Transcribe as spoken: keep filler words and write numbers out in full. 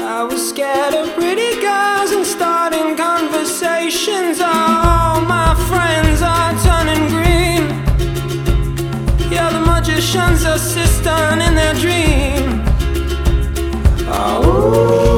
I was scared of pretty girls and starting conversations. All my friends are turning green. Yeah, the magician's assistant in their dream. Oh.